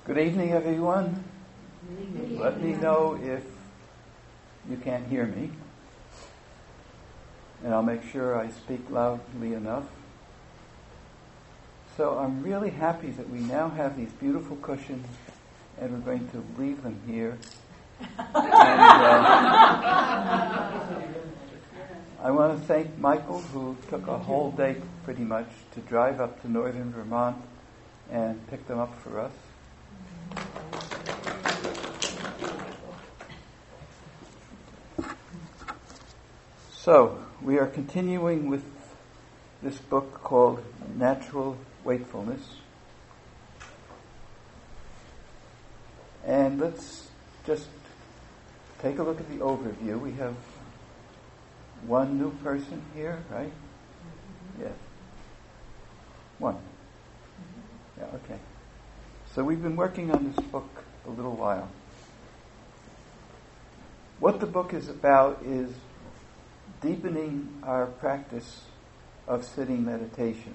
Good evening, everyone. Let me know if you can't hear me, and I'll make sure I speak loudly enough. So I'm really happy that we now have these beautiful cushions, and we're going to leave them here. I want to thank Michael, who took a whole day pretty much to drive up to northern Vermont and pick them up for us. So, we are continuing with this book called Natural Wakefulness. And let's just take a look at the overview. We have one new person here, right? Yes. One. Yeah, okay. So we've been working on this book a little while. What the book is about is deepening our practice of sitting meditation.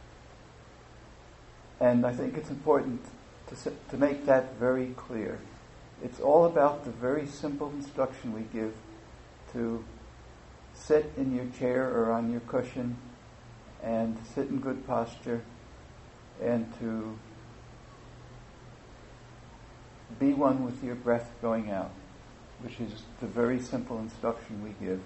And I think it's important to make that very clear. It's all about the very simple instruction we give to sit in your chair or on your cushion and sit in good posture and to be one with your breath going out, which is the very simple instruction we give.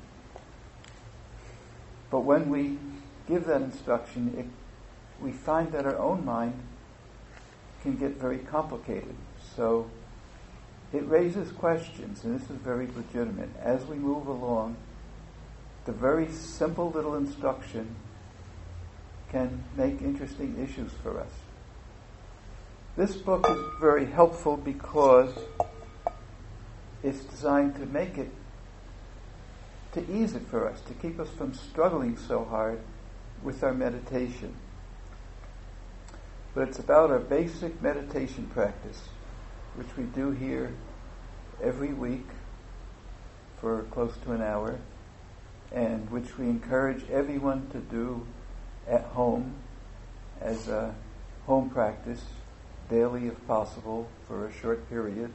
But when we give that instruction, we find that our own mind can get very complicated. So it raises questions, and this is very legitimate. As we move along, the very simple little instruction can make interesting issues for us. This book is very helpful because it's designed to make it, to ease it for us, to keep us from struggling so hard with our meditation. But it's about our basic meditation practice, which we do here every week for close to an hour, and which we encourage everyone to do at home as a home practice, daily if possible, for a short period.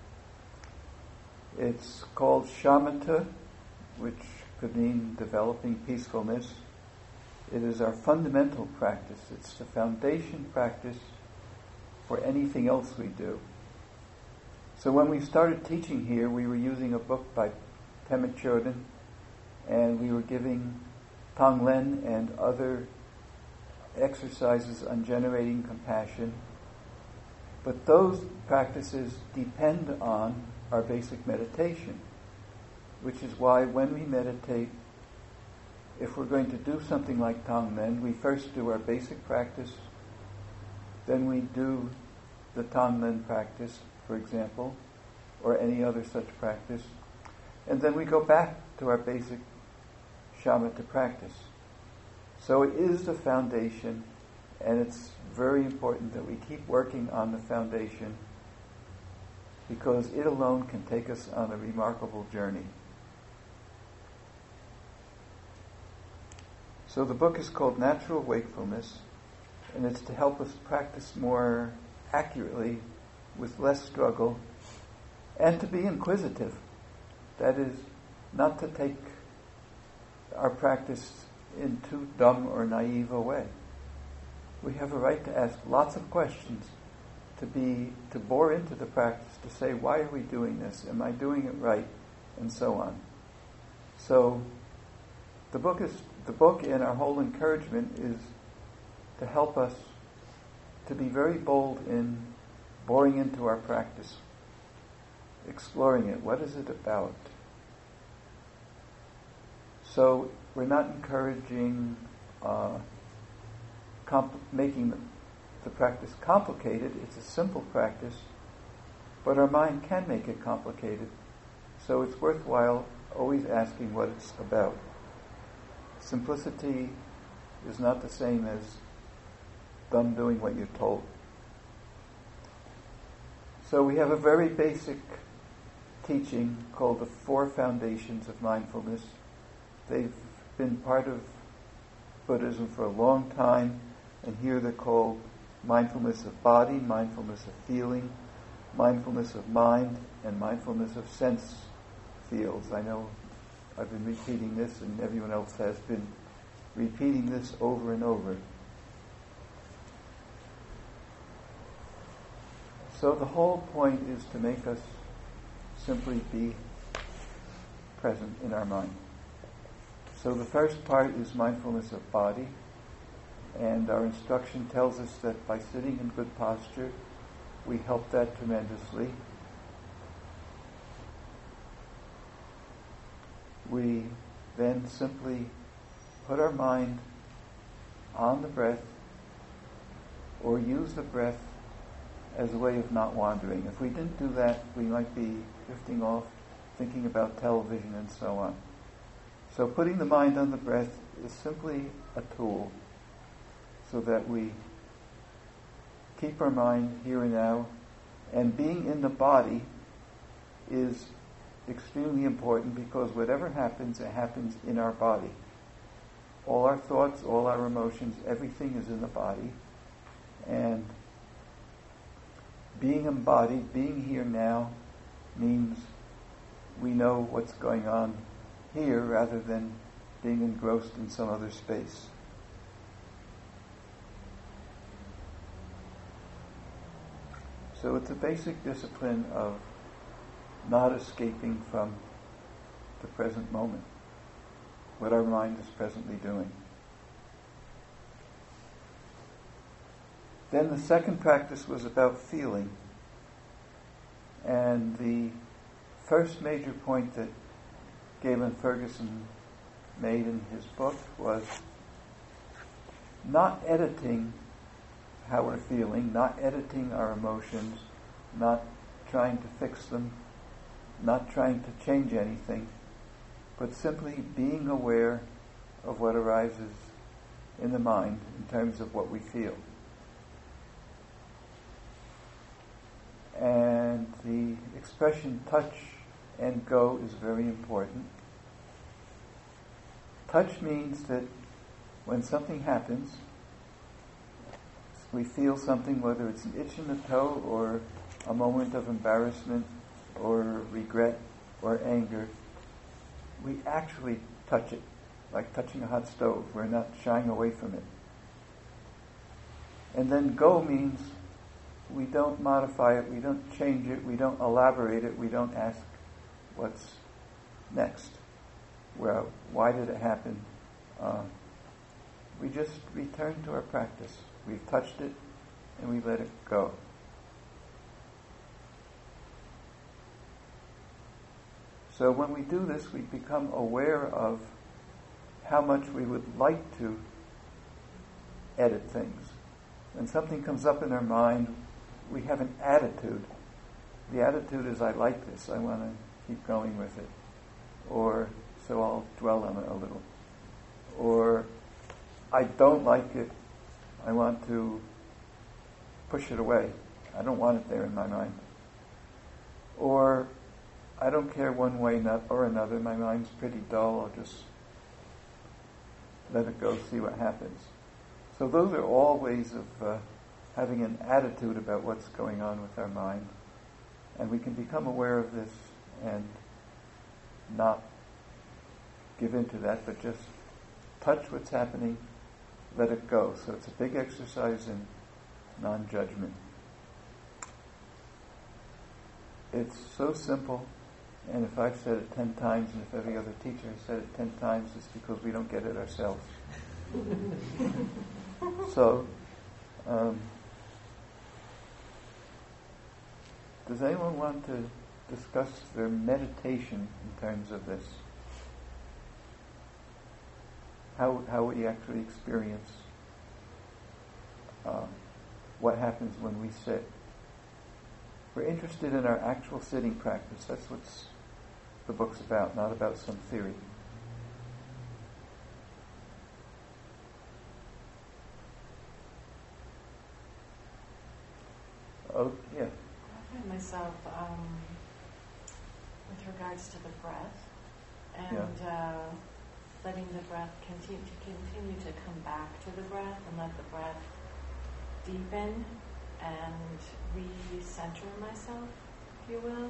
It's called shamatha, which could mean developing peacefulness. It is our fundamental practice. It's the foundation practice for anything else we do. So when we started teaching here, we were using a book by Pema Chodron, and we were giving Tonglen and other exercises on generating compassion. But those practices depend on our basic meditation, which is why when we meditate, if we're going to do something like Tonglen, we first do our basic practice, then we do the Tonglen practice, for example, or any other such practice, and then we go back to our basic shamatha practice. So it is the foundation, and it's very important that we keep working on the foundation, because it alone can take us on a remarkable journey. So the book is called Natural Wakefulness, and it's to help us practice more accurately with less struggle, and to be inquisitive. That is, not to take our practice in too dumb or naive a way. We have a right to ask lots of questions, to bore into the practice, to say, why are we doing this? Am I doing it right? And so on. So the book and our whole encouragement is to help us to be very bold in boring into our practice, exploring it. What is it about? So we're not encouraging making the practice complicated. It's a simple practice, but our mind can make it complicated. So it's worthwhile always asking what it's about. Simplicity is not the same as them doing what you're told. So we have a very basic teaching called the Four Foundations of Mindfulness. They've been part of Buddhism for a long time, and here they're called mindfulness of body, mindfulness of feeling, mindfulness of mind, and mindfulness of sense fields. I know I've been repeating this, and everyone else has been repeating this over and over. So the whole point is to make us simply be present in our mind. So the first part is mindfulness of body, and our instruction tells us that by sitting in good posture, we help that tremendously. We then simply put our mind on the breath, or use the breath as a way of not wandering. If we didn't do that, we might be drifting off, thinking about television and so on. So putting the mind on the breath is simply a tool so that we keep our mind here and now, and being in the body is extremely important because whatever happens, it happens in our body. All our thoughts, all our emotions, everything is in the body. And being embodied, being here now, means we know what's going on here rather than being engrossed in some other space. So it's a basic discipline of not escaping from the present moment, what our mind is presently doing. Then the second practice was about feeling. And the first major point that Galen Ferguson made in his book was not editing how we're feeling, not editing our emotions, not trying to fix them, not trying to change anything, but simply being aware of what arises in the mind in terms of what we feel. And the expression touch and go is very important. Touch means that when something happens, we feel something, whether it's an itch in the toe or a moment of embarrassment or regret or anger, we actually touch it, like touching a hot stove. We're not shying away from it. And then go means we don't modify it, we don't change it, we don't elaborate it, we don't ask what's next. Well, why did it happen? We just return to our practice. We've touched it and we let it go. So when we do this, we become aware of how much we would like to edit things. When something comes up in our mind, we have an attitude. The attitude is, I like this, I want to keep going with it. Or, so I'll dwell on it a little. Or, I don't like it, I want to push it away. I don't want it there in my mind. Or, I don't care one way or another, my mind's pretty dull, I'll just let it go, see what happens. So those are all ways of having an attitude about what's going on with our mind. And we can become aware of this and not give in to that, but just touch what's happening, let it go. So it's a big exercise in non-judgment. It's so simple, and if I've said it 10 times, and if every other teacher has said it 10 times, it's because we don't get it ourselves. So, does anyone want to discuss their meditation in terms of this? How we actually experience what happens when we sit. We're interested in our actual sitting practice. That's what the book's about, not about some theory. Oh, yeah. I find myself, with regards to the breath, and letting the breath continue to come back to the breath, and let the breath deepen and recenter myself, if you will.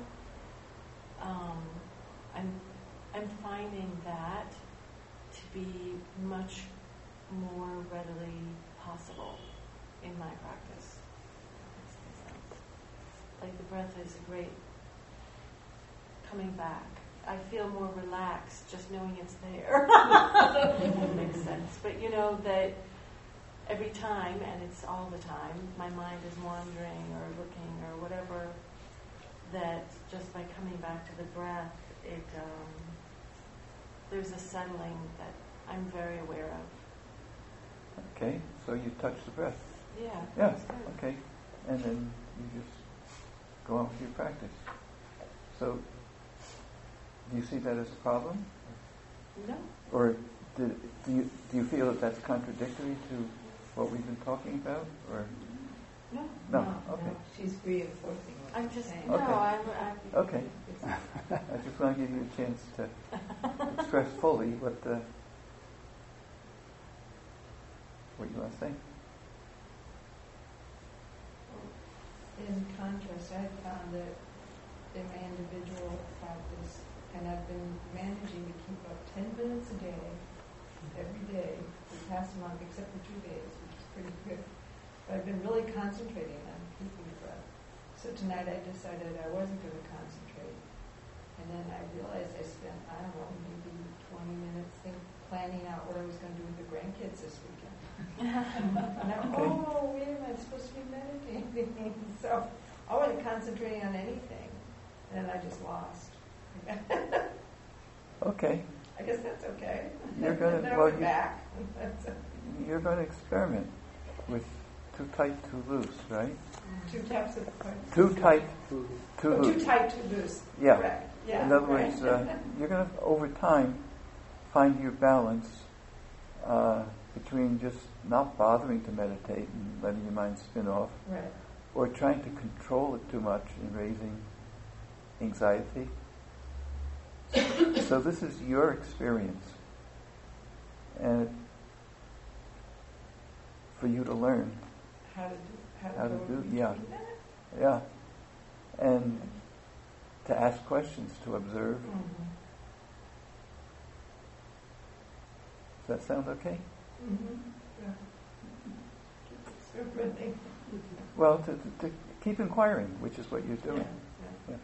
I'm finding that to be much more readily possible in my practice. That makes sense. Like the breath is a great coming back. I feel more relaxed just knowing it's there. That makes sense. But you know that every time, and it's all the time, my mind is wandering or looking or whatever, that just by coming back to the breath, there's a settling that I'm very aware of. Okay, so you touch the breath. Yeah. Yeah, okay. And then you just go on with your practice. So, do you see that as a problem? No. Or do you feel that that's contradictory to what we've been talking about? Or No. no? Okay. No, she's reinforcing what I'm you're just saying. no. Okay. I'm Okay. I just want to give you a chance to express fully what you want to say. In contrast, I found that in my individual practice, and I've been managing to keep up 10 minutes a day, every day, the past month, except for 2 days, which is pretty good. But I've been really concentrating on keeping the breath. So tonight I decided I wasn't going to concentrate. And then I realized I spent, I don't know, maybe 20 minutes planning out what I was going to do with the grandkids this weekend. And wait a minute, I'm supposed to be meditating. So I wasn't concentrating on anything. And then I just lost. Okay. I guess that's okay. You're going now to we're back. you're going to experiment with too tight, too loose, right? Two types of Too tight, too loose. Too tight, too loose. Yeah. Correct. Yeah. In other words, you're going to over time find your balance between just not bothering to meditate and letting your mind spin off, right. or trying to control it too much and raising anxiety. So this is your experience, and for you to learn How to do yeah, and to ask questions, to observe. Mm-hmm. Does that sound okay? Mm-hmm. Yeah. Well, to keep inquiring, which is what you're doing. Yeah.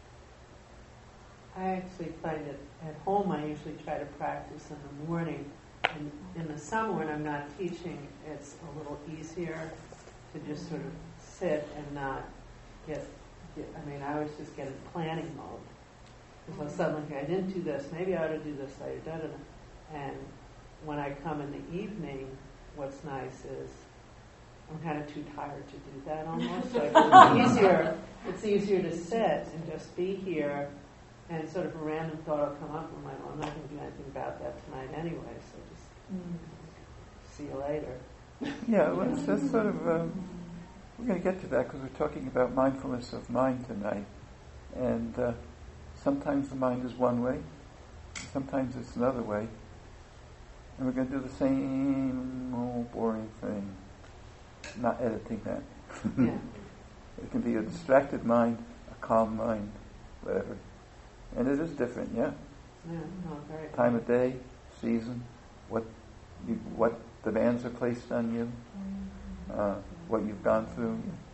I actually find it at home. I usually try to practice in the morning. And in the summer, when I'm not teaching, it's a little easier to just sort of sit and not get I always just get in planning mode. Because I'll suddenly think, I didn't do this, maybe I ought to do this later, And when I come in the evening, what's nice is I'm kind of too tired to do that almost. So it's easier to sit and just be here, and sort of a random thought will come up, and I'm like, well, I'm not going to do anything about that tonight anyway, so just see you later. Yeah, well, it's just sort of, we're going to get to that because we're talking about mindfulness of mind tonight. And sometimes the mind is one way, sometimes it's another way. And we're going to do the same old boring thing, not editing that. Yeah. It can be a distracted mind, a calm mind, whatever. And it is different, yeah? Yeah, no, very good. Time of day, season, what demands are placed on you, what you've gone through.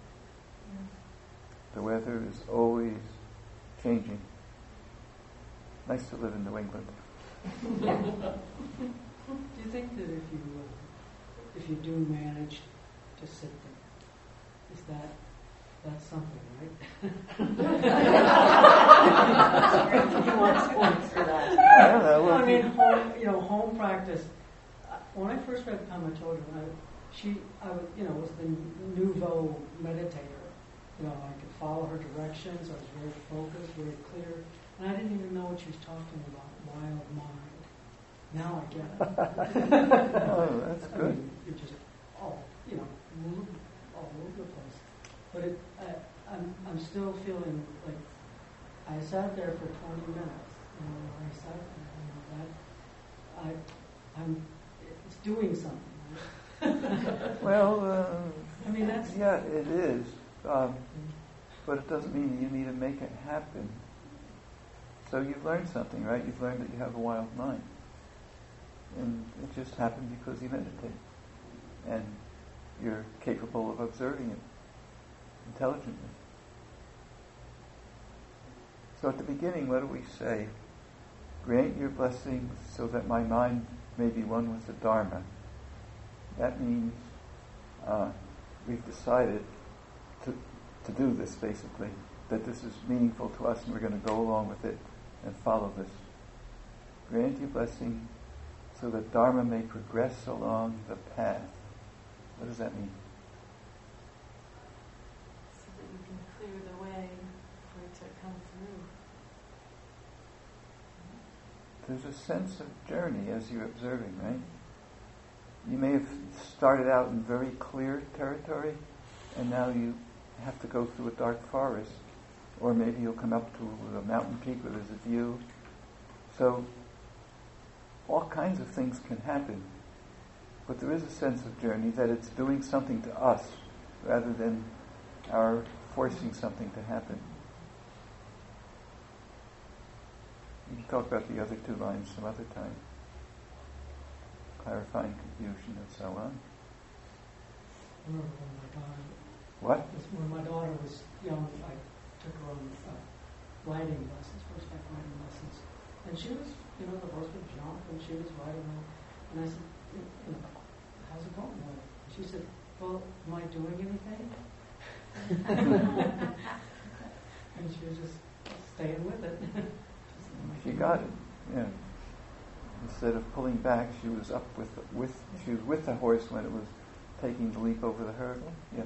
The weather is always changing. Nice to live in New England. Do you think that if you do manage to sit there, is that's something, right? He wants points for that. I don't know. I mean, home practice. When I first read Pema Chodron, I was the nouveau meditator. I could follow her directions. I was very focused, very clear, and I didn't even know what she was talking about. Wild mind. Now I get it. Oh, that's good. I mean, you're just move all over the place. But I'm still feeling like I sat there for 20 minutes. I sat there, it's doing something. Right? Well, I mean, that's... Yeah, it is. But it doesn't mean that you need to make it happen. So you've learned something, right? You've learned that you have a wild mind. And it just happened because you meditate. And you're capable of observing it intelligently. So at the beginning, what do we say? Grant your blessings so that my mind may be one with the Dharma. That means we've decided to do this, basically, that this is meaningful to us and we're going to go along with it and follow this. Grant your blessing so that Dharma may progress along the path. What does that mean? So that you can clear the way for it to come through. There's a sense of journey as you're observing, right? You may have started out in very clear territory and now you have to go through a dark forest, or maybe you'll come up to a mountain peak where there's a view. So all kinds of things can happen, but there is a sense of journey that it's doing something to us rather than our forcing something to happen. You can talk about the other two lines some other time. Clarifying confusion and so on. I remember when my daughter... What? When my daughter was young, I took her on riding lessons, horseback riding lessons. And she was, the horse would jump and she was riding on. And I said, how's it going? And she said, well, am I doing anything? And she was just staying with it. She got it, yeah. Instead of pulling back, she was up she was with the horse when it was taking the leap over the hurdle. Yeah.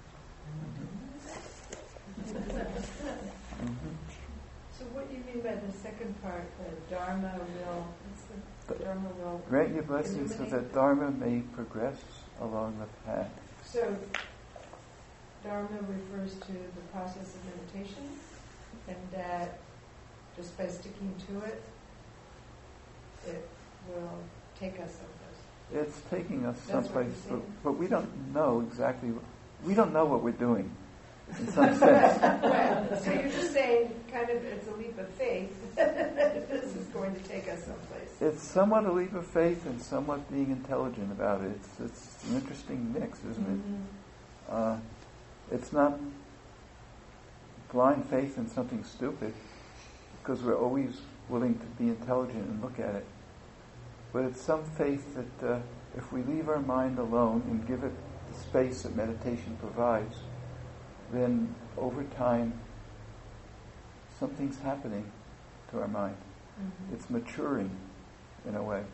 So what do you mean by the second part, the Dharma will, what's the Dharma will? Grant your blessings so that Dharma may progress along the path. So Dharma refers to the process of meditation, and that just by sticking to it, it will take us someplace. It's taking us That's what someplace, you're but we don't know exactly. We don't know what we're doing, in some sense. Well, so you're just saying, kind of, it's a leap of faith. This is going to take us someplace. It's somewhat a leap of faith and somewhat being intelligent about it. It's an interesting mix, isn't it? It's not blind faith in something stupid, because we're always willing to be intelligent and look at it. But it's some faith that if we leave our mind alone and give it the space that meditation provides, then over time something's happening to our mind. It's maturing in a way.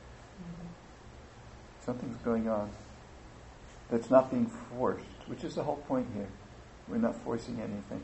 Something's going on that's not being forced, which is the whole point here. We're not forcing anything.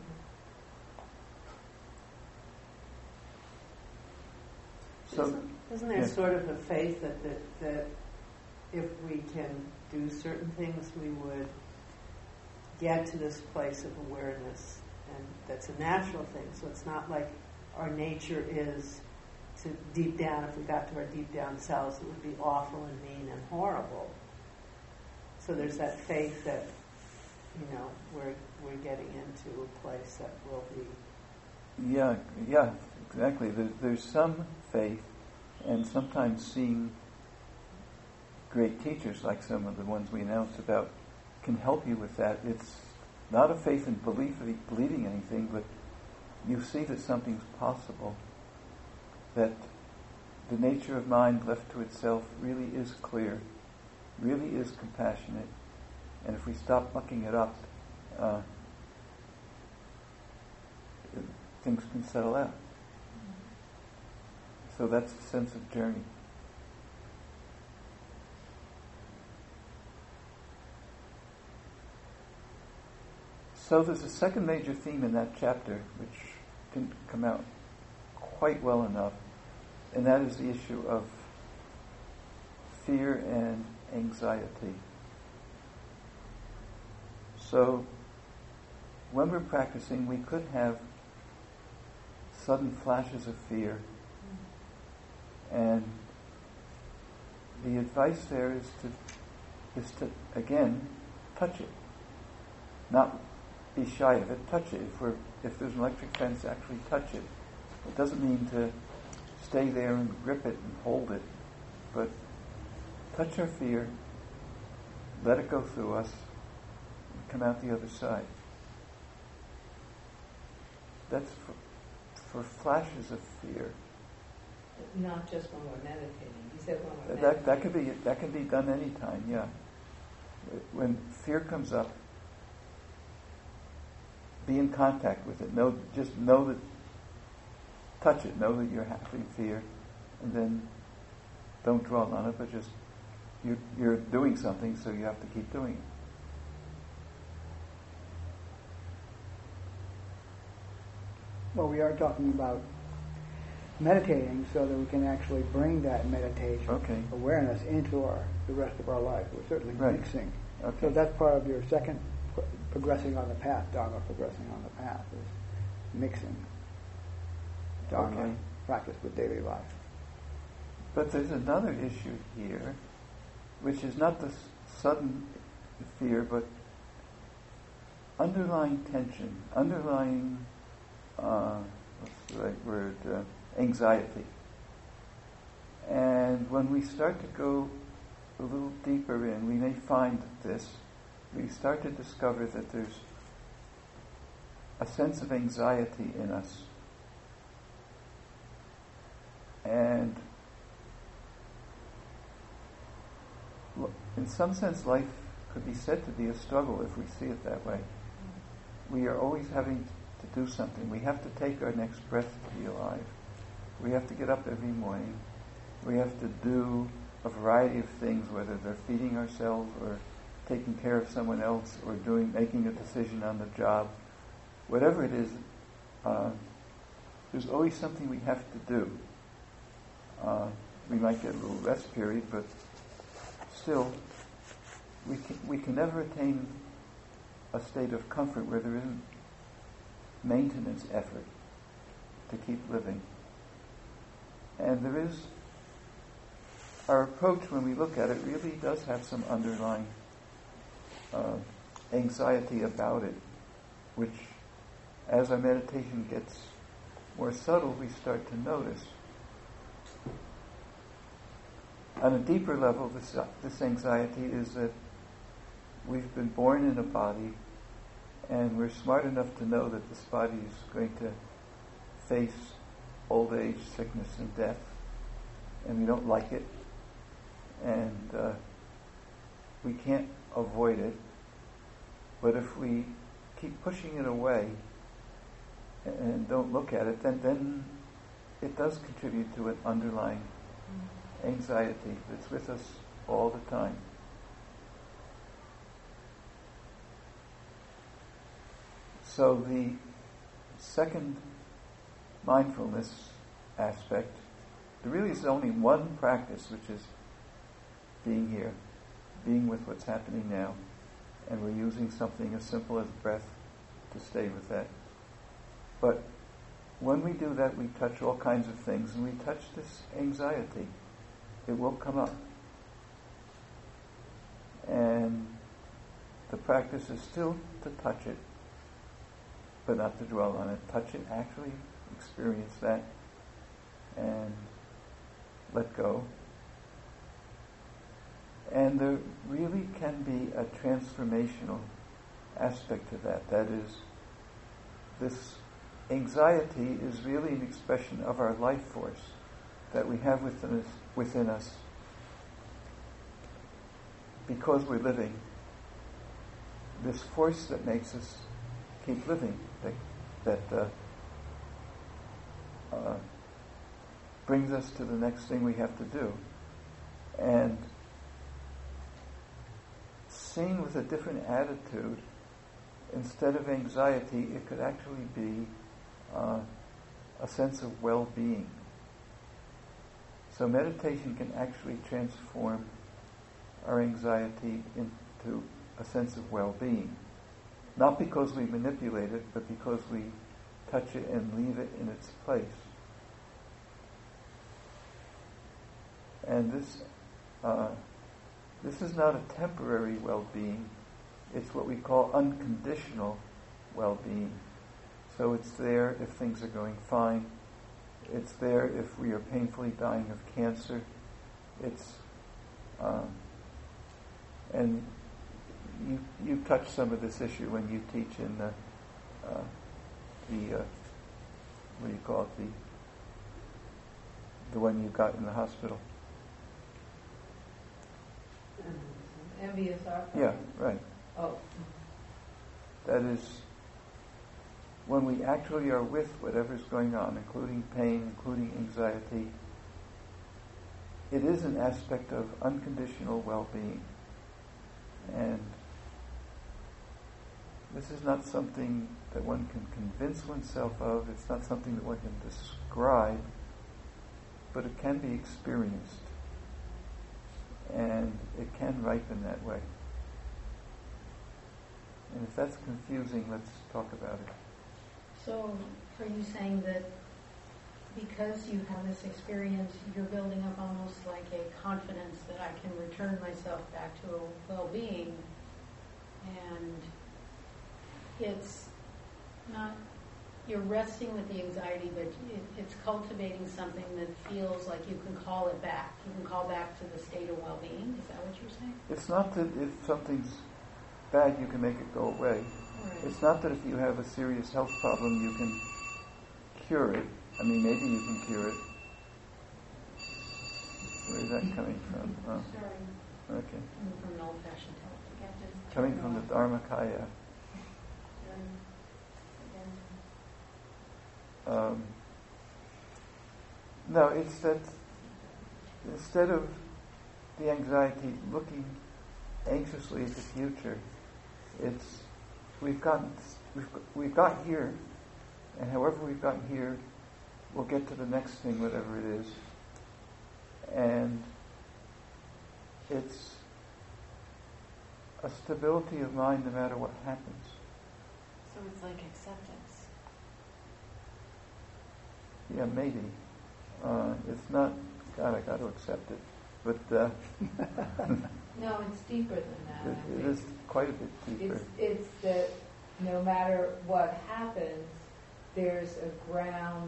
So, isn't there sort of a faith that if we can do certain things, we would get to this place of awareness, and that's a natural thing. So it's not like our nature is to deep down, if we got to our deep down selves, it would be awful and mean and horrible. So there's that faith that, we're getting into a place that will be... Yeah, exactly. There's some faith, and sometimes seeing great teachers like some of the ones we announced about can help you with that. It's not a faith in believing anything, but you see that something's possible, that the nature of mind left to itself really is clear, really is compassionate, and if we stop mucking it up, things can settle out. So that's the sense of journey. So there's a second major theme in that chapter which didn't come out quite well enough, and that is the issue of fear and anxiety. So when we're practicing, we could have sudden flashes of fear, and the advice there is to again touch it. Not be shy of it, touch it. If there's an electric fence, actually touch it. It doesn't mean to stay there and grip it and hold it, but touch our fear, let it go through us, and come out the other side. That's for flashes of fear. Not just when we're meditating. You said when we're meditating. That can be done anytime, yeah. When fear comes up, be in contact with it. Just know that, touch it. Know that you're having fear, and then don't dwell on it. But just you're doing something, so you have to keep doing it. Well, we are talking about meditating so that we can actually bring that meditation awareness into the rest of our life. We're certainly mixing. Okay. So that's part of your second progressing on the path, Dharma progressing on the path, is mixing Dharma practice with daily life. But there's another issue here, which is not the sudden fear, but underlying tension, underlying, what's the right word, anxiety. And when we start to go a little deeper in, we may find this, we start to discover that there's a sense of anxiety in us. And in some sense, life could be said to be a struggle if we see it that way. We are always having to do something. We have to take our next breath to be alive. We have to get up every morning. We have to do a variety of things, whether they're feeding ourselves or taking care of someone else or making a decision on the job. Whatever it is, there's always something we have to do. We might get a little rest period, but still, we can never attain a state of comfort where there isn't maintenance effort to keep living. And there is, our approach when we look at it really does have some underlying anxiety about it, which as our meditation gets more subtle, we start to notice. On a deeper level, this anxiety is that we've been born in a body and we're smart enough to know that this body is going to face old age, sickness, and death, and we don't like it, and we can't avoid it, but if we keep pushing it away and don't look at it, then it does contribute to an underlying anxiety that's with us all the time. So the second mindfulness aspect, there really is only one practice, which is being here, being with what's happening now, and we're using something as simple as breath to stay with that. But when we do that, we touch all kinds of things, and we touch this anxiety. It will come up. And the practice is still to touch it, but not to dwell on it. Touch it, actually experience that, and let go. And there really can be a transformational aspect to that. That is, this anxiety is really an expression of our life force that we have within us because we're living. This force that makes us keep living, that brings us to the next thing we have to do. And seen with a different attitude, instead of anxiety, it could actually be a sense of well-being. So meditation can actually transform our anxiety into a sense of well-being. Not because we manipulate it, but because we touch it and leave it in its place. And this is not a temporary well-being. It's what we call unconditional well-being. So it's there if things are going fine. It's there if we are painfully dying of cancer. It's and you touch some of this issue when you teach in the what do you call it, the one you got in the hospital. MBSR? Yeah, right. Oh. That is, when we actually are with whatever's going on, including pain, including anxiety, it is an aspect of unconditional well-being. And this is not something that one can convince oneself of. It's not something that one can describe, but it can be experienced. And it can ripen that way. And if that's confusing, let's talk about it. So, are you saying that because you have this experience, you're building up almost like a confidence that I can return myself back to a well-being, and it's not, you're resting with the anxiety, but it's cultivating something that feels like you can call it back. You can call back to the state of well-being. Is that what you're saying? It's not that if something's bad, you can make it go away. Right. It's not that if you have a serious health problem, you can cure it. I mean, maybe you can cure it. Where is that coming from? Oh. Sorry. Okay. From an old-fashioned telephone. Coming from the Dharmakaya. No, it's that instead of the anxiety looking anxiously at the future, it's we've got here, and however we've gotten here, we'll get to the next thing, whatever it is, and it's a stability of mind no matter what happens. So it's like acceptance. Yeah, maybe. It's not, God, I got to accept it. But No, it's deeper than that. it is quite a bit deeper. It's that no matter what happens, there's a ground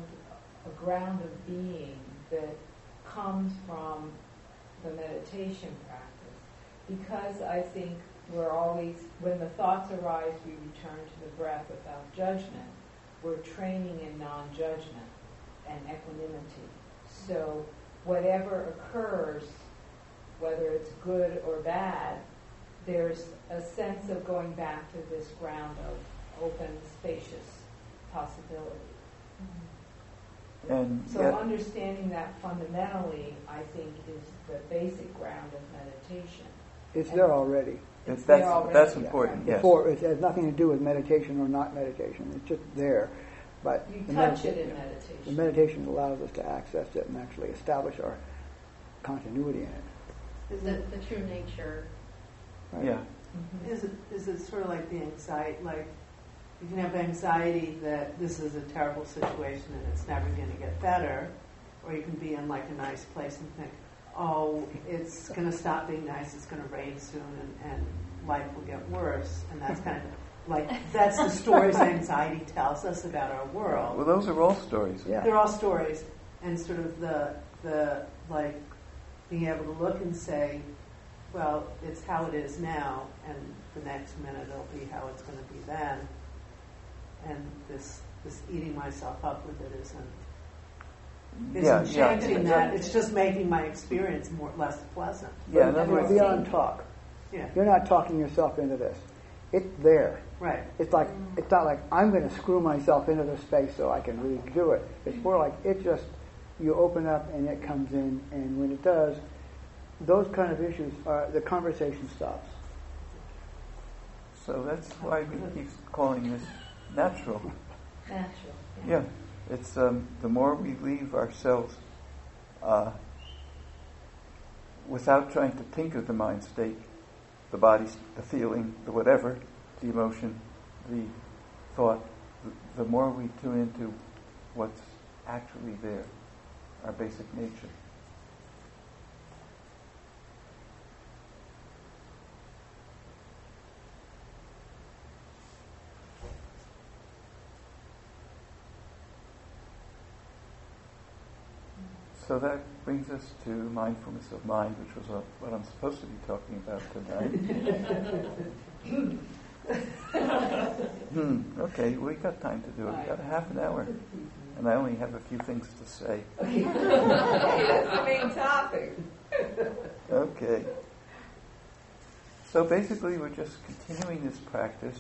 of being that comes from the meditation practice. Because I think we're always, when the thoughts arise, we return to the breath without judgment. We're training in non-judgment and equanimity. So whatever occurs, whether it's good or bad, there's a sense of going back to this ground of open, spacious possibility. Mm-hmm. And so understanding that fundamentally, I think, is the basic ground of meditation. It's there already. That's important, yes. It has nothing to do with meditation or not meditation. It's just there. But you touch it in meditation. The meditation allows us to access it and actually establish our continuity in it. Is it the true nature? Right? Yeah. Mm-hmm. Is it sort of like the anxiety, like you can have anxiety that this is a terrible situation and it's never going to get better, or you can be in like a nice place and think, oh, it's going to stop being nice, it's going to rain soon, and life will get worse, and that's kind of like, that's the stories anxiety tells us about our world. Well, those are all stories. Yeah. They're all stories, and sort of the like being able to look and say, well, it's how it is now, and the next minute it'll be how it's going to be then. And this eating myself up with it isn't changing that. It's just making my experience less pleasant. Yeah, in other words, beyond talk. Yeah. You're not talking yourself into this. It's there. Right. It's like it's not like I'm going to screw myself into this space so I can really do it. It's more like it just you open up and it comes in, and when it does, those kind of issues the conversation stops. So that's why we keep calling this natural. Natural. Yeah. It's the more we leave ourselves without trying to tinker the mind state, the body, the feeling, the whatever, the emotion, the thought, the more we tune into what's actually there, our basic nature. So that brings us to mindfulness of mind, which was what I'm supposed to be talking about tonight. Okay, we got time to do it. We got a half an hour, and I only have a few things to say. Okay, that's the main topic. Okay. So basically, we're just continuing this practice.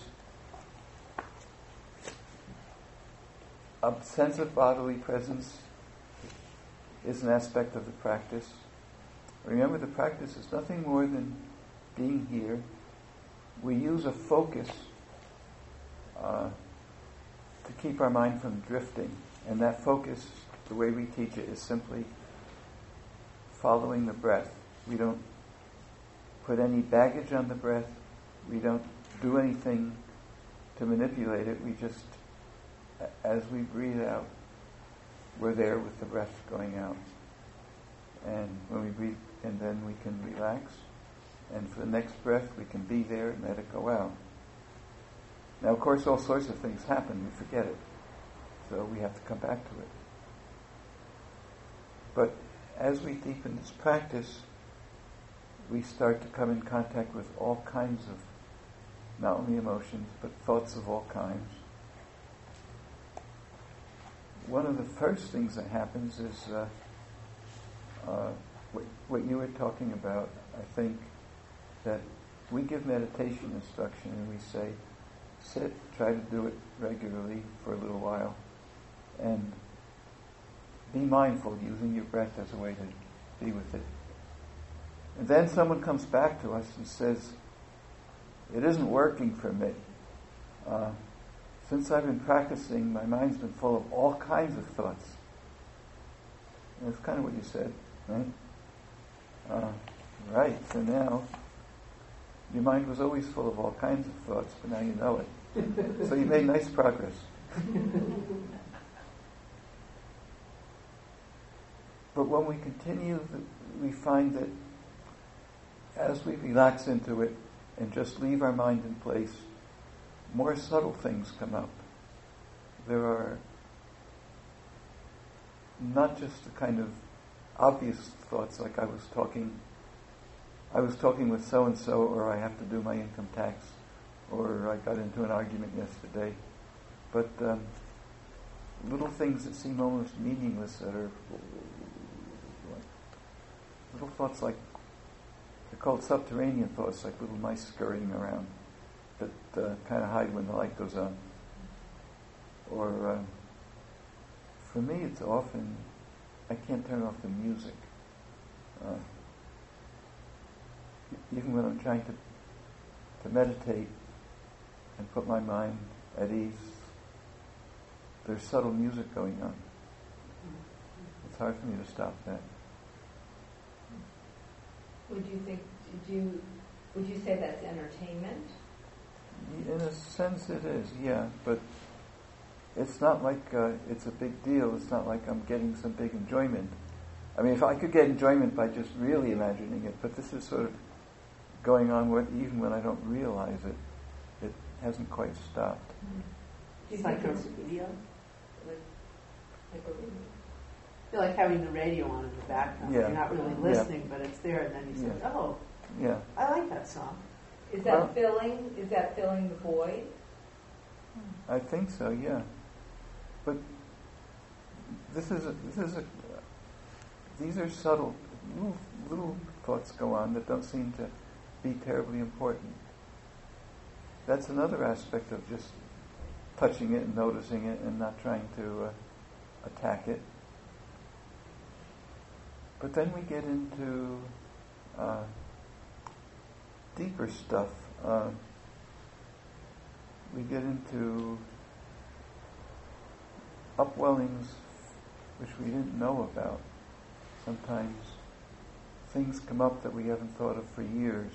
A sense of bodily presence is an aspect of the practice. Remember, the practice is nothing more than being here. We use a focus to keep our mind from drifting. And that focus, the way we teach it, is simply following the breath. We don't put any baggage on the breath. We don't do anything to manipulate it. We just, as we breathe out, we're there with the breath going out. And when we breathe, and then we can relax. And for the next breath, we can be there and let it go out. Now, of course, all sorts of things happen. We forget it. So we have to come back to it. But as we deepen this practice, we start to come in contact with all kinds of, not only emotions, but thoughts of all kinds. One of the first things that happens is what you were talking about. I think that we give meditation instruction and we say, sit, try to do it regularly for a little while, and be mindful, using your breath as a way to be with it. And then someone comes back to us and says, it isn't working for me. Since I've been practicing, my mind's been full of all kinds of thoughts. And that's kind of what you said, right? Right, so now, your mind was always full of all kinds of thoughts, but now you know it. So you made nice progress. But when we continue, we find that as we relax into it and just leave our mind in place, more subtle things come up. There are not just the kind of obvious thoughts like I was talking with so-and-so, or I have to do my income tax, or I got into an argument yesterday. But little things that seem almost meaningless, that are little thoughts, like they're called subterranean thoughts, like little mice scurrying around that kind of hide when the light goes on. Or for me, it's often I can't turn off the music. Even when I'm trying to meditate and put my mind at ease, there's subtle music going on. It's hard for me to stop that. Would you say that's entertainment? In a sense it is, yeah, but it's not like it's a big deal. It's not like I'm getting some big enjoyment. I mean, if I could get enjoyment by just really imagining it, but this is sort of going on even when I don't realize it, it hasn't quite stopped. Do you It's like think a it's radio. like a radio? I feel like having the radio on in the background. Yeah. You're not really listening, but it's there, and then you say, Yeah. "Oh, Yeah. I like that song." Is that filling the void? I think so, yeah. But these are subtle, little thoughts go on that don't seem to be terribly important. That's another aspect of just touching it and noticing it and not trying to attack it. But then we get into deeper stuff. We get into upwellings which we didn't know about. Sometimes things come up that we haven't thought of for years.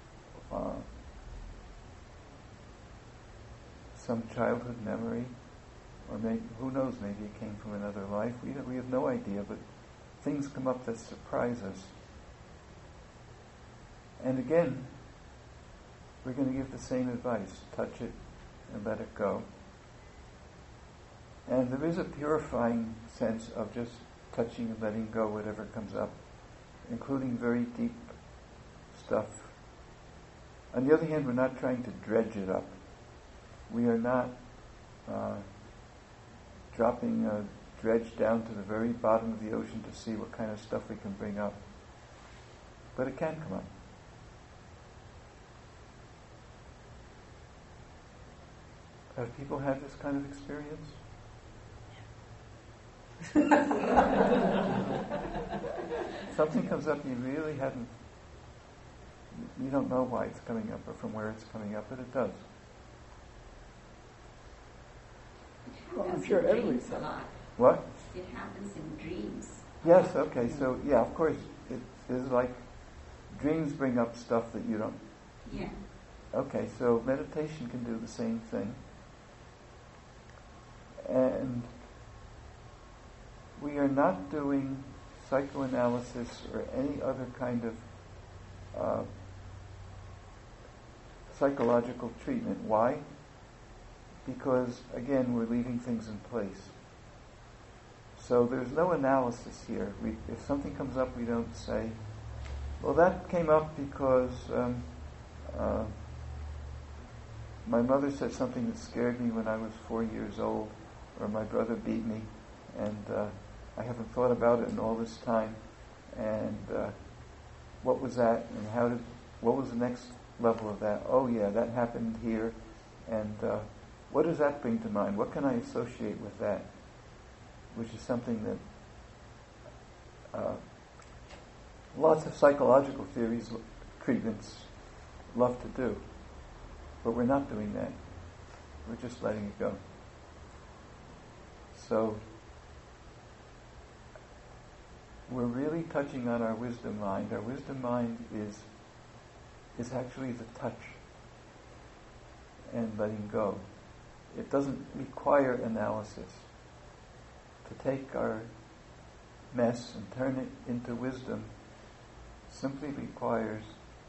Some childhood memory, or maybe, who knows, maybe it came from another life. We have no idea, but things come up that surprise us. And again, we're going to give the same advice. Touch it and let it go. And there is a purifying sense of just touching and letting go whatever comes up, including very deep stuff. On the other hand, we're not trying to dredge it up. We are not dropping a dredge down to the very bottom of the ocean to see what kind of stuff we can bring up. But it can come up. Have people had this kind of experience? Something comes up you really hadn't, you don't know why it's coming up or from where it's coming up, but it does. Well, I'm sure every dreams a lot. What? It happens in dreams. Yes, okay, so yeah, of course, it is like dreams bring up stuff that you don't. Yeah. Okay, so meditation can do the same thing. And we are not doing psychoanalysis or any other kind of psychological treatment. Why? Because, again, we're leaving things in place. So there's no analysis here. If something comes up, we don't say, well, that came up because my mother said something that scared me when I was 4 years old, or my brother beat me, and I haven't thought about it in all this time. And what was that? And what was the next level of that? Oh yeah, that happened here. And what does that bring to mind? What can I associate with that? Which is something that lots of psychological theories, treatments love to do. But we're not doing that. We're just letting it go. So we're really touching on our wisdom mind. Our wisdom mind is actually the touch and letting go. It doesn't require analysis. To take our mess and turn it into wisdom simply requires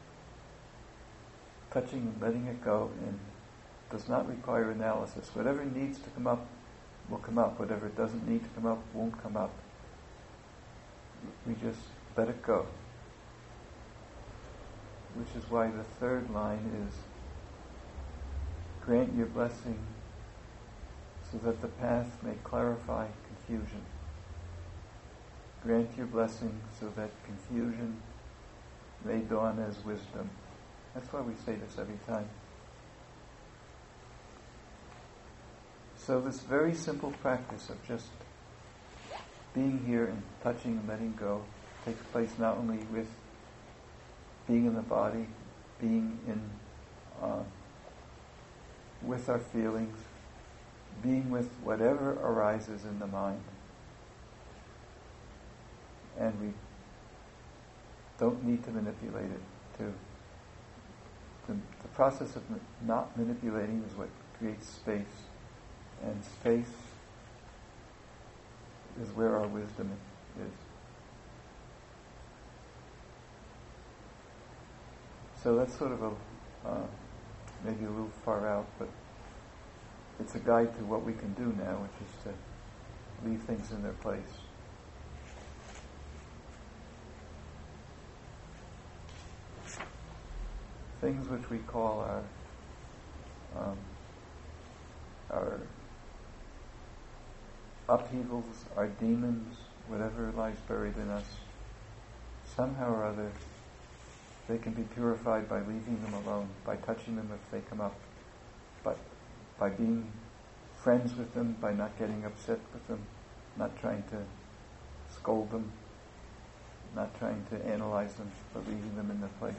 touching and letting it go, and does not require analysis. Whatever needs to come up will come up. Whatever doesn't need to come up won't come up. We just let it go. Which is why the third line is, grant your blessing so that the path may clarify confusion. Grant your blessing so that confusion may dawn as wisdom. That's why we say this every time. So this very simple practice of just being here and touching and letting go takes place not only with being in the body, being in with our feelings, being with whatever arises in the mind. And we don't need to manipulate it too. The process of not manipulating is what creates space. And space is where our wisdom is. So that's sort of maybe a little far out, but it's a guide to what we can do now, which is to leave things in their place. Things which we call our upheavals, our demons, whatever lies buried in us, somehow or other, they can be purified by leaving them alone, by touching them if they come up, but by being friends with them, by not getting upset with them, not trying to scold them, not trying to analyze them, but leaving them in their place.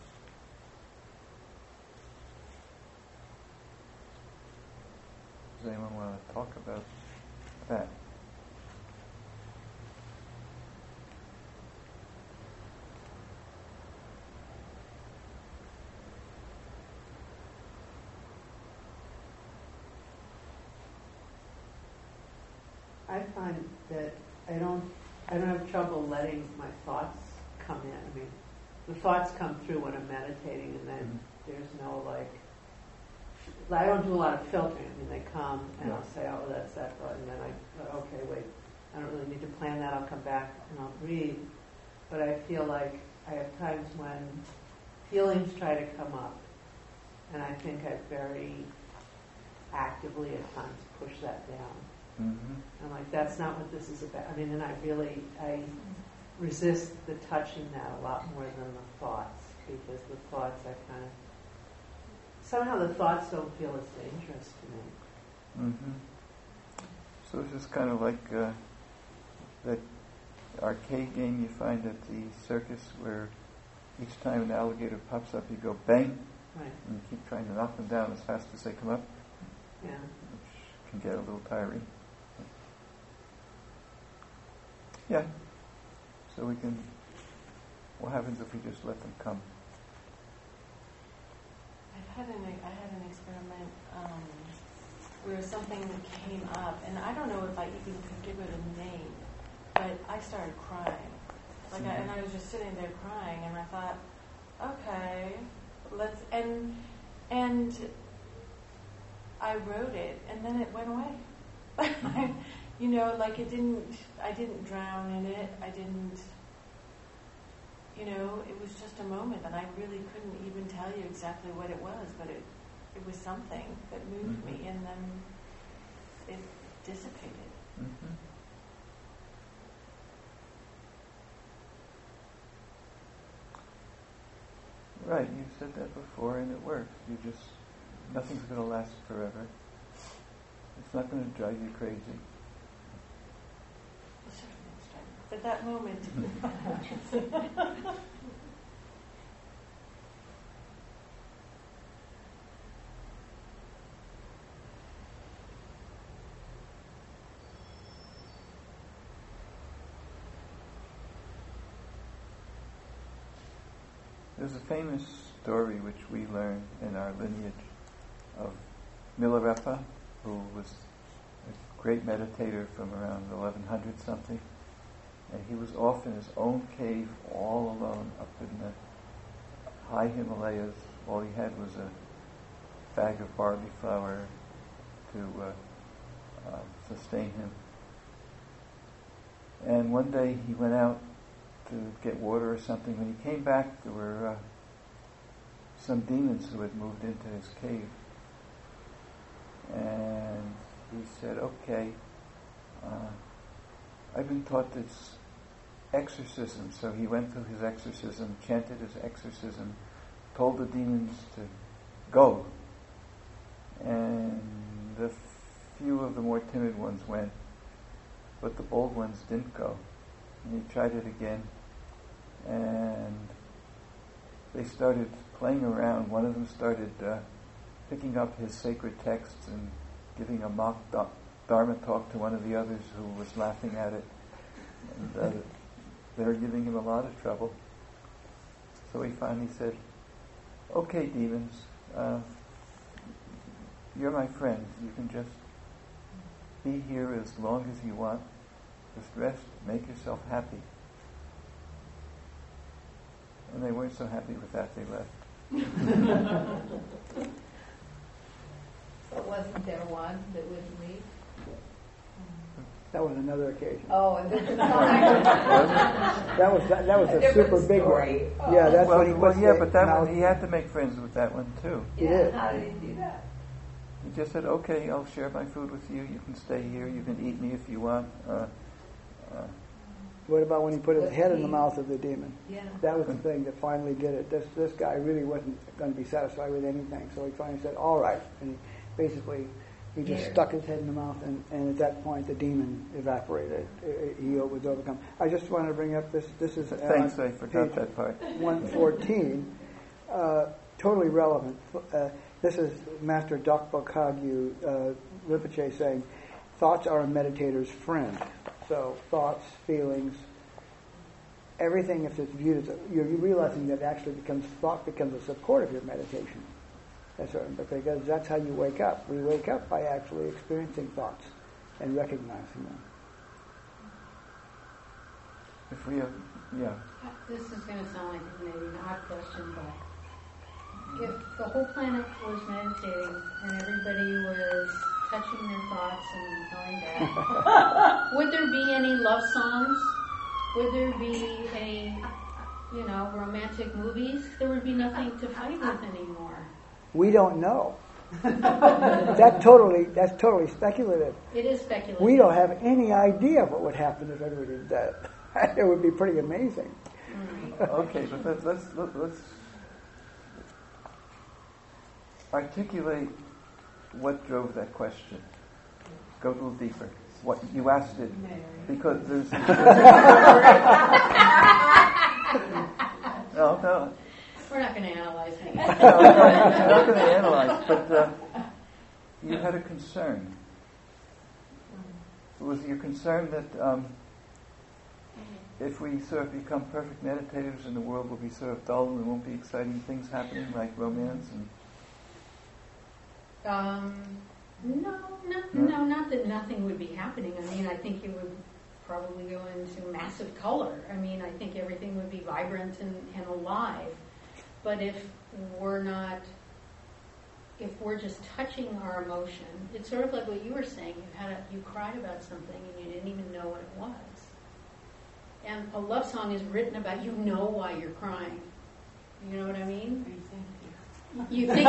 Does anyone want to talk about that? I find that I don't have trouble letting my thoughts come in. I mean, the thoughts come through when I'm meditating, and then there's no I don't do a lot of filtering. I mean, they come, and I'll say, oh, that's that thought, and then I go, okay, wait, I don't really need to plan that. I'll come back and I'll read. But I feel like I have times when feelings try to come up, and I think I very actively at times push that down. Mm-hmm. I'm like, that's not what this is about. I mean, and I resist the touching that a lot more than the thoughts, because the thoughts somehow the thoughts don't feel as dangerous to me. Mm-hmm. So it's just kind of like that arcade game you find at the circus where each time an alligator pops up you go bang, Right. and you keep trying to knock them down as fast as they come up, Yeah. which can get a little tiring. Yeah. So what happens if we just let them come? I had an experiment where something came up, and I don't know if I even could give it a name, but I started crying. And I was just sitting there crying, and I thought, okay, and I wrote it, and then it went away. I didn't drown in it. I didn't, it was just a moment, and I really couldn't even tell you exactly what it was, but it was something that moved me, and then it dissipated. Mm-hmm. Right, you said that before, and it works. Nothing's going to last forever. It's not going to drive you crazy. But that moment. There's a famous story which we learn in our lineage of Milarepa, who was a great meditator from around 1100 something, and he was off in his own cave all alone up in the high Himalayas. All he had was a bag of barley flour to sustain him. And one day he went out to get water or something. When he came back, there were some demons who had moved into his cave. And he said, okay, I've been taught this exorcism. So he went through his exorcism, chanted his exorcism, told the demons to go. And the few of the more timid ones went, but the bold ones didn't go. And he tried it again, and they started playing around. One of them started picking up his sacred texts and giving a mock Dharma talk to one of the others who was laughing at it. And they were giving him a lot of trouble. So he finally said, okay, demons, you're my friends. You can just be here as long as you want. Just rest, make yourself happy. And they weren't so happy with that, they left. But wasn't there one that wouldn't leave? That was another occasion. Oh, and this is That was a super big story. one. Oh. Yeah, that's what he was. But that one, he had to make friends with that one too. He did. How did he do that? He just said, okay, I'll share my food with you. You can stay here. You can eat me if you want. What about when he put his head in the mouth of the demon? Yeah. That was the thing that finally did it. This guy really wasn't going to be satisfied with anything, so he finally said, all right. And he just stuck his head in the mouth, and at that point the demon evaporated. He was overcome. I just wanted to bring up this is Thanks, I forgot that part. 114, totally relevant. This is Master Dokpo Kagyu Rinpoche saying, thoughts are a meditator's friend. So thoughts, feelings, everything, if it's viewed as you're realizing that actually thought becomes a support of your meditation. That's right, because that's how you wake up. We wake up by actually experiencing thoughts and recognizing them. If we have, yeah. This is going to sound like maybe an odd question, but if the whole planet was meditating and everybody was touching their thoughts and going back. Would there be any love songs? Would there be romantic movies? There would be nothing to fight with anymore. We don't know. That's totally speculative. It is speculative. We don't have any idea what would happen if everybody did that. It would be pretty amazing. Okay, but let's articulate what drove that question. Go a little deeper. What you asked it because there's no. We're not going to analyze it. No, we're not going to analyze. But you had a concern. Was your concern that if we sort of become perfect meditators and the world will be sort of dull and there won't be exciting things happening like romance and... No, not that nothing would be happening. I mean, I think it would probably go into massive color. I mean, I think everything would be vibrant and alive. But if we're just touching our emotion, it's sort of like what you were saying. You cried about something and you didn't even know what it was. And a love song is written about you know why you're crying. You know what I mean? You think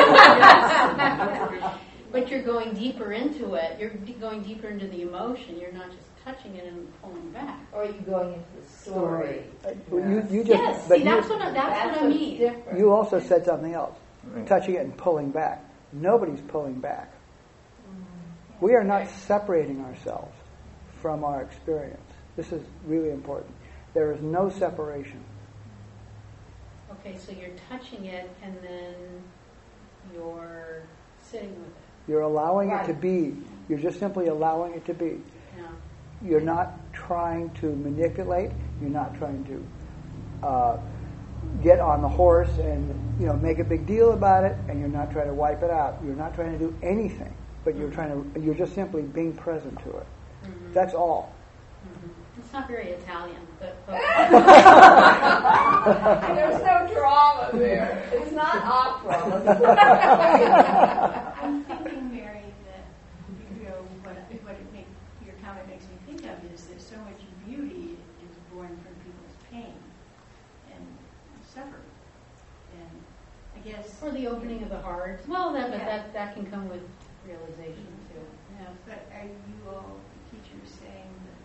but you're going deeper into it. You're going deeper into the emotion. You're not just touching it and pulling back. Or are you going into the story? Yes, that's what I mean. Different. You also said something else. Right. Touching it and pulling back. Nobody's pulling back. We are not separating ourselves from our experience. This is really important. There is no separation. Okay, so you're touching it and then you're sitting with it. You're allowing it to be. You're just simply allowing it to be. Yeah. You're not trying to manipulate. You're not trying to get on the horse and make a big deal about it. And you're not trying to wipe it out. You're not trying to do anything. But you're just simply being present to it. Mm-hmm. That's all. Mm-hmm. It's not very Italian, but There's no drama there. It's not opera. I'm thinking, Mary, that what your comment makes me think of is that so much beauty is born from people's pain and suffering, and I guess or the opening of the heart. Well, that can come with realization too. Yeah, but are you all teachers saying that?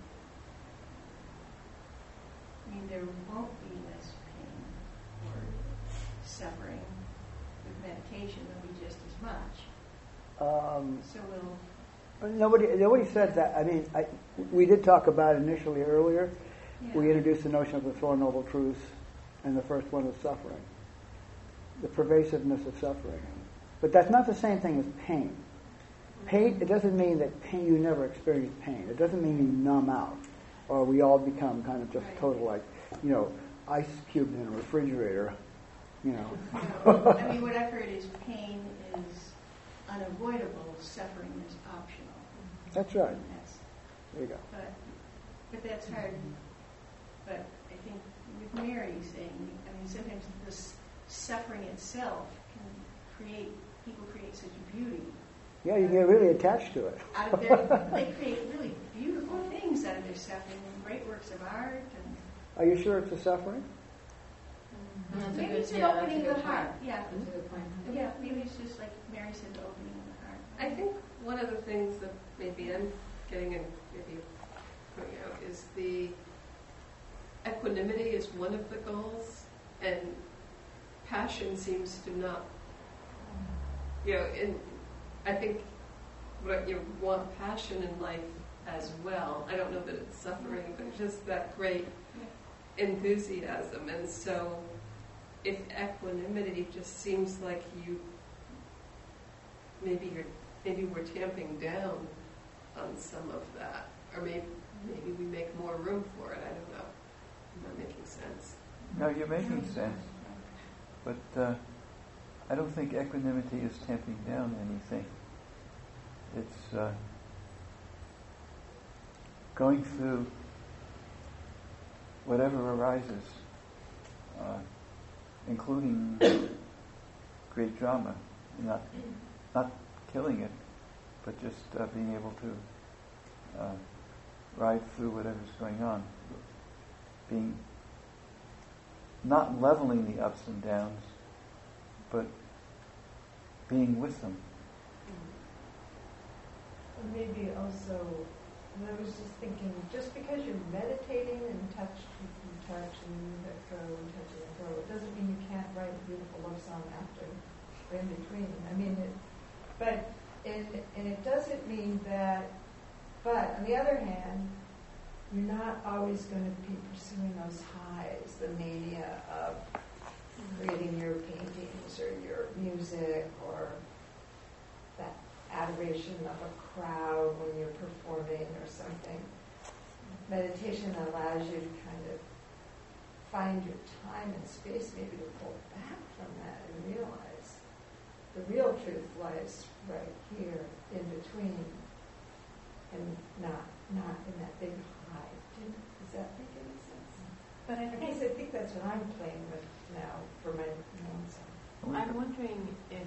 I mean, there won't be less pain or suffering with meditation. There'll be just as much. So Nobody said that. I mean, we did talk about initially earlier. Yeah. We introduced the notion of the Four Noble Truths, and the first one was suffering, the pervasiveness of suffering. But that's not the same thing as pain. Pain. It doesn't mean that pain. You never experience pain. It doesn't mean you numb out, or we all become kind of just total ice cubes in a refrigerator. I mean, what I've heard is pain is unavoidable, suffering is optional. That's right. There you go. But that's hard. But I think with Mary saying, I mean, sometimes the suffering itself can create such beauty. Yeah, you get really attached to it. They create really beautiful things out of their suffering, and great works of art. And Are you sure it's a suffering? maybe it's an opening of the heart. Yeah. That's a good point. Yeah, maybe it's just like Mary said, the opening of the heart. I think one of the things that maybe I'm getting and maybe pointing out is the equanimity is one of the goals, and passion seems to not. I think you want passion in life as well. I don't know that it's suffering, but just that great enthusiasm. And so if equanimity just seems like maybe we're tamping down on some of that, or maybe we make more room for it. I don't know. I'm not making sense. No, you're making sense. But I don't think equanimity is tamping down anything. It's going through whatever arises, including great drama, not killing it, but just being able to ride through whatever's going on. Being not leveling the ups and downs, but being with them. Maybe also, and I was just thinking, just because you're meditating and you touch and you let go and touch and let go, it doesn't mean you can't write a beautiful love song after or in between. I mean, and it doesn't mean that, but on the other hand, you're not always going to be pursuing those highs, the mania of creating your paintings or your music or that adoration of a crowd when you're performing or something. Meditation allows you to kind of find your time and space maybe to pull back from that and realize the real truth lies right here in between and not in that big high. Does that make any sense? But I think that's what I'm playing with now for my own self. I'm wondering if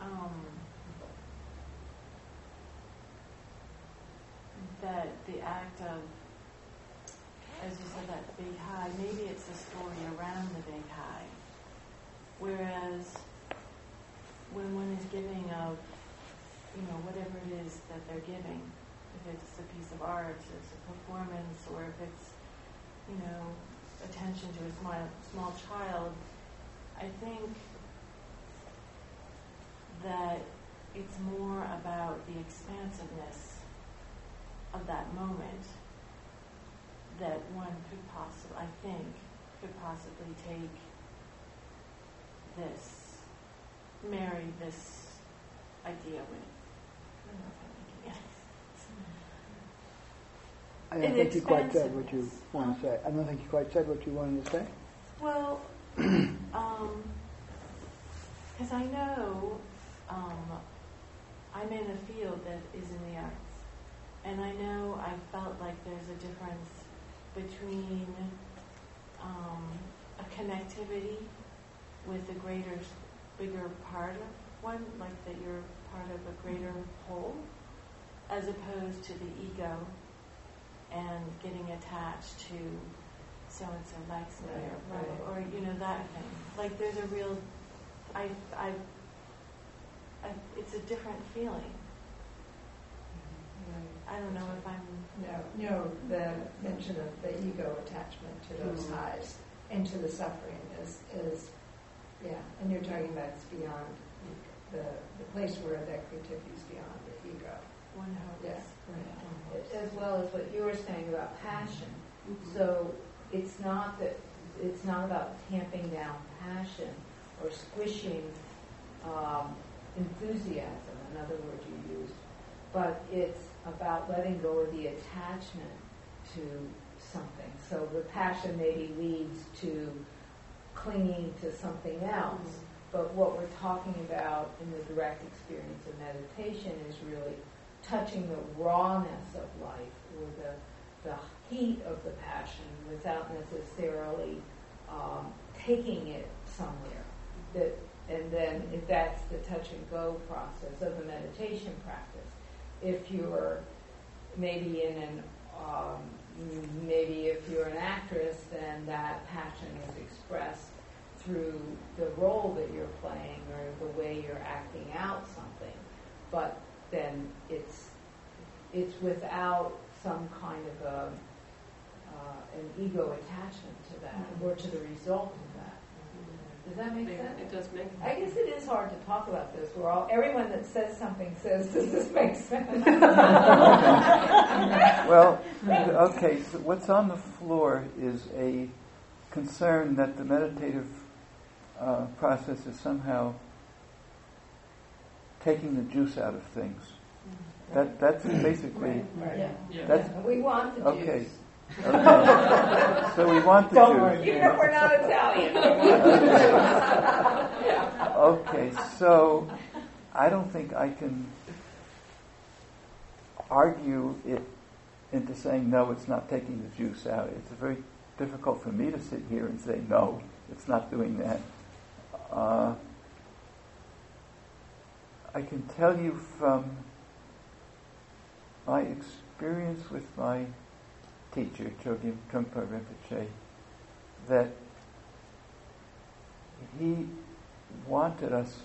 that the act of, as you said, that big high, maybe it's a story around the big high. Whereas when one is giving of, whatever it is that they're giving, if it's a piece of art, it's a performance, or if it's, attention to a small child, I think that it's more about the expansiveness of that moment that one could possibly take this, marry this idea with. I don't know if I'm making any sense. I don't think you quite said what you want to say. I don't think you quite said what you wanted to say. Well, because I know I'm in a field that is in the arts, and I know I felt like there's a difference between a connectivity with a bigger part of one, like that you're part of a greater whole, as opposed to the ego and getting attached to so-and-so likes me, or that thing. Like there's a real, it's a different feeling. I don't know if I'm... No, the mention of the ego attachment to those highs and to the suffering is, and you're talking about it's beyond the place where that creativity is beyond the ego. One hopes. Yes, right. As well as what you were saying about passion. Mm-hmm. So it's not about tamping down passion or squishing enthusiasm, another word you used, but it's about letting go of the attachment to something. So the passion maybe leads to clinging to something else, but what we're talking about in the direct experience of meditation is really touching the rawness of life, or the heat of the passion, without necessarily taking it somewhere. And then if that's the touch and go process of the meditation practice, if you're maybe if you're an actress, then that passion is expressed through the role that you're playing or the way you're acting out something. But then it's without some kind of an ego attachment to that, or to the result of that. Does that make sense? It does make sense. I guess it is hard to talk about this. Everyone that says something says, does this make sense? Well, okay, so what's on the floor is a concern that the meditative process is somehow taking the juice out of things. That's basically... Right. That's, we want the okay. juice. Okay. So we want the juice. Even if we're not Italian. Okay, so I don't think I can argue it into saying, no, it's not taking the juice out. It's very difficult for me to sit here and say, no, it's not doing that. I can tell you from my experience with my teacher, Chogyam Trungpa Rinpoche, that he wanted us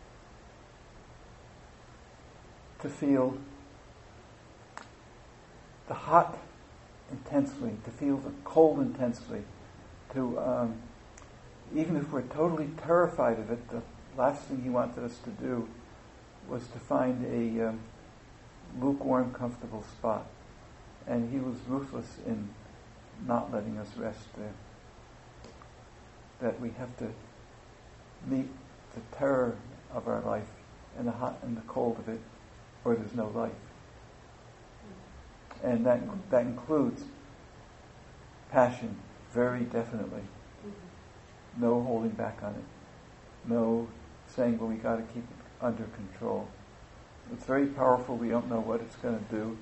to feel the hot intensely, to feel the cold intensely, to even if we're totally terrified of it, the last thing he wanted us to do was to find a lukewarm, comfortable spot. And he was ruthless in not letting us rest there. That we have to meet the terror of our life and the hot and the cold of it, or there's no life. And that includes passion, very definitely. No holding back on it. No saying, well, we got to keep it under control. It's very powerful. We don't know what it's going to do.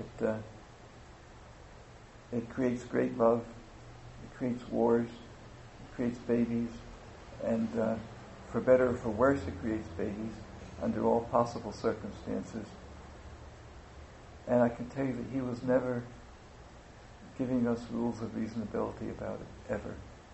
It creates great love. It creates wars. It creates babies. And for better or for worse, it creates babies under all possible circumstances. And I can tell you that he was never giving us rules of reasonability about it, ever.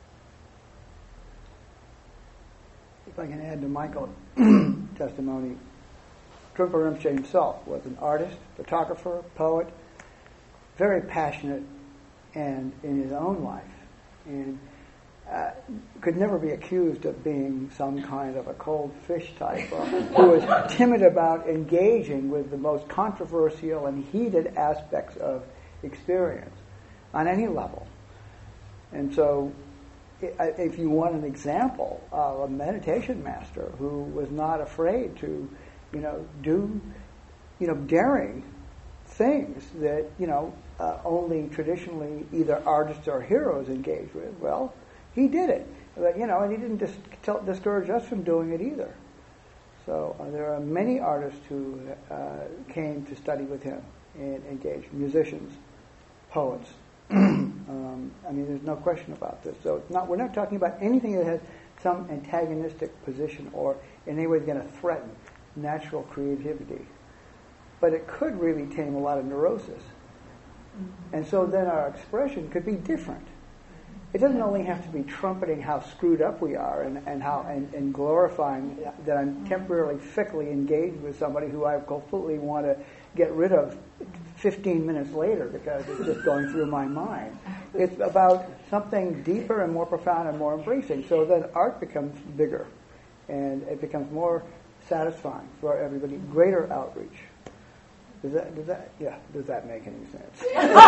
If I can add to Michael's testimony, Trungpa Rinpoche himself was an artist, photographer, poet, very passionate and in his own life, and could never be accused of being some kind of a cold fish type who was timid about engaging with the most controversial and heated aspects of experience on any level. And so if you want an example of a meditation master who was not afraid to, do, daring things that, only traditionally either artists or heroes engage with, well, he did it. But, and he didn't discourage us from doing it either. So there are many artists who came to study with him and engaged, musicians, poets. There's no question about this. So we're not talking about anything that has some antagonistic position or in any way going to threaten natural creativity. But it could really tame a lot of neurosis. Mm-hmm. And so then our expression could be different. It doesn't only have to be trumpeting how screwed up we are and glorifying that I'm temporarily fickly engaged with somebody who I completely want to get rid of 15 minutes later because it's just going through my mind. It's about something deeper and more profound and more embracing. So then art becomes bigger and it becomes more satisfying for everybody, greater outreach. Does that make any sense?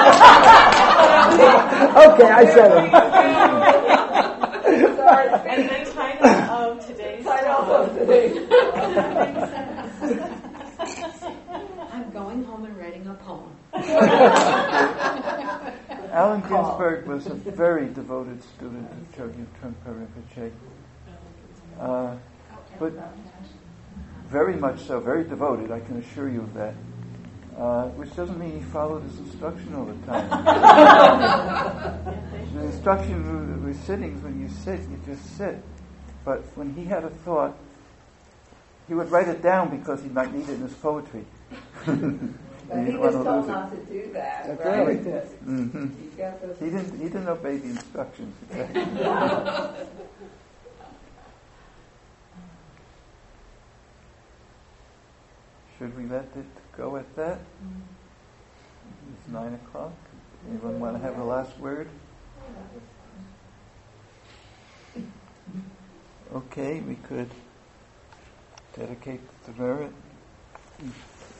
Okay, I said it. Sorry. And the title of today's I'm going home and writing a poem. Allen Ginsberg was a very devoted student of Chogyam Trungpa Rinpoche. But very much so, very devoted, I can assure you of that. Which doesn't mean he followed his instruction all the time. The instruction with sittings, when you sit, you just sit. But when he had a thought, he would write it down because he might need it in his poetry. But he was told not to do that, That's right? Mm-hmm. He didn't obey the instructions. Should we let it go at that? It's 9:00. Anyone want to have the last word? Okay, we could dedicate the merit.